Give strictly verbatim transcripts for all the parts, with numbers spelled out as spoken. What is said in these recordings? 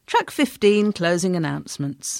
Track fifteen, closing announcements.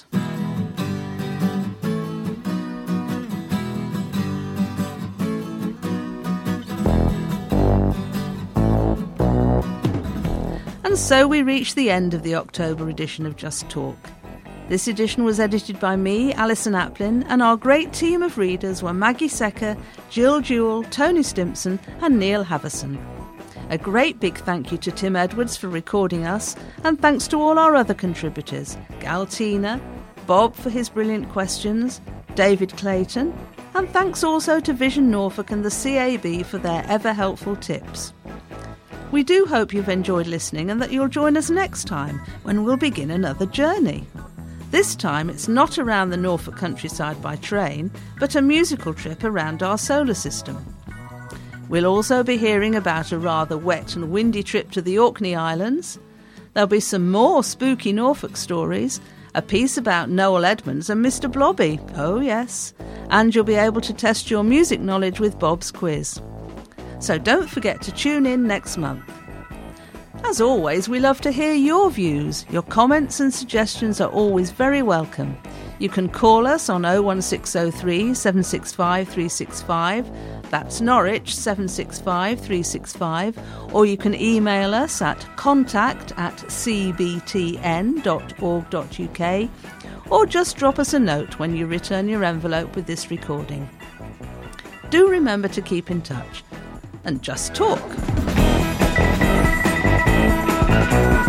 And so we reach the end of the October edition of Just Talk. This edition was edited by me, Alison Aplin, and our great team of readers were Maggie Secker, Jill Jewell, Tony Stimpson and Neil Haverson. A great big thank you to Tim Edwards for recording us, and thanks to all our other contributors, Galtina, Bob for his brilliant questions, David Clayton, and thanks also to Vision Norfolk and the C A B for their ever-helpful tips. We do hope you've enjoyed listening and that you'll join us next time when we'll begin another journey. This time it's not around the Norfolk countryside by train, but a musical trip around our solar system. We'll also be hearing about a rather wet and windy trip to the Orkney Islands. There'll be some more spooky Norfolk stories, a piece about Noel Edmonds and Mister Blobby, oh yes, and you'll be able to test your music knowledge with Bob's quiz. So don't forget to tune in next month. As always, we love to hear your views. Your comments and suggestions are always very welcome. You can call us on oh one six oh three, seven six five, three six five, that's Norwich seven six five, three six five, or you can email us at contact at c b t n dot org dot u k, or just drop us a note when you return your envelope with this recording. Do remember to keep in touch and just talk.